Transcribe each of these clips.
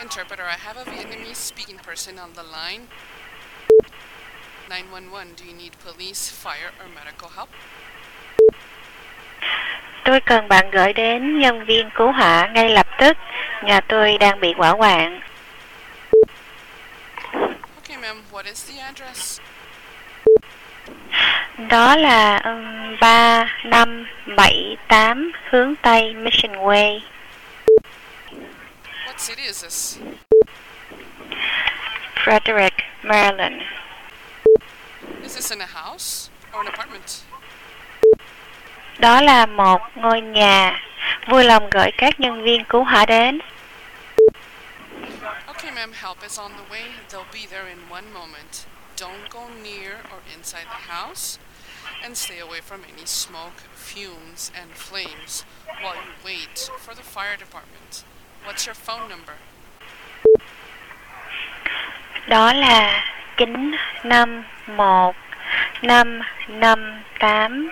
Interpreter, I have a Vietnamese speaking person on the line. 911, do you need police, fire, or medical help? Tôi cần bạn gửi đến nhân viên cứu hỏa ngay lập tức. Nhà tôi đang bị hỏa hoạn. Okay, ma'am, what is the address? Đó là 3578 hướng Tây Mission Way. What city is this? Frederick, Maryland. Is this in a house or an apartment? Đó là một ngôi nhà. Vui lòng gửi các nhân viên cứu hỏa đến. Okay, ma'am, help is on the way. They'll be there in one moment. Don't go near or inside the house, and stay away from any smoke, fumes, and flames while you wait for the fire department. What's your phone number? Đó là 951 558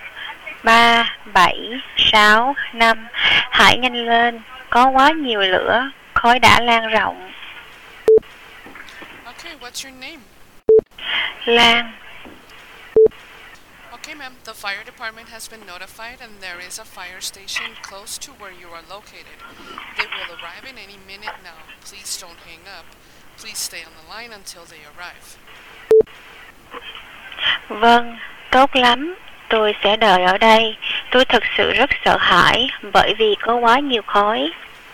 3765. Hãy nhanh lên, có quá nhiều lửa, khói đã lan rộng. Okay, what's your name? Lan. Okay, ma'am, the fire department has been notified and there is a fire station close to where you are located. They will arrive in any minute now. Please don't hang up. Please stay on the line until they arrive. Vâng, tốt lắm. Tôi sẽ đợi ở đây. Tôi thực sự rất sợ hãi bởi vì có quá nhiều khói.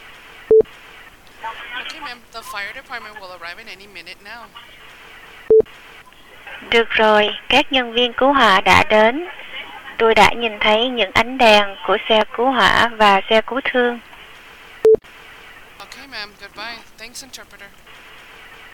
Okay, ma'am, the fire department will arrive in any minute now. Được rồi, các nhân viên cứu hỏa đã đến. Tôi đã nhìn thấy những ánh đèn của xe cứu hỏa và xe cứu thương. Okay, ma'am, goodbye. Thanks, interpreter.